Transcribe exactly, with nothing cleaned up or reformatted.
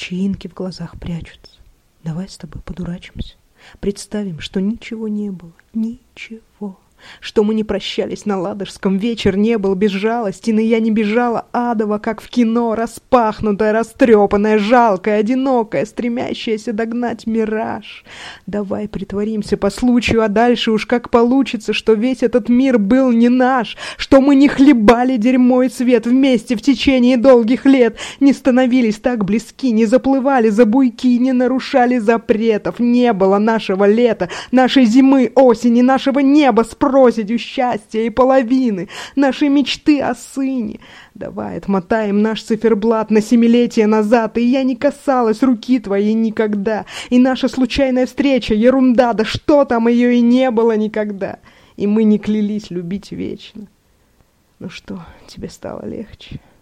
морщинки в глазах прячутся. Давай с тобой подурачимся. Представим, что ничего не было. Ничего. Что мы не прощались на Ладожском, вечер не был безжалостен, и я не бежала адово, как в кино, распахнутая, растрепанная, жалкая, одинокая, стремящаяся догнать мираж. Давай притворимся по случаю, а дальше уж как получится, что весь этот мир был не наш, что мы не хлебали дерьмо и свет вместе в течение долгих лет, не становились так близки, не заплывали за буйки, не нарушали запретов, не было нашего лета, нашей зимы, осени, нашего неба с проседью счастья и половины, наши мечты о сыне. Давай отмотаем наш циферблат на семилетия назад, и я не касалась руки твоей никогда, и наша случайная встреча — ерунда, да что там, ее и не было никогда, и мы не клялись любить вечно. Ну что, тебе стало легче?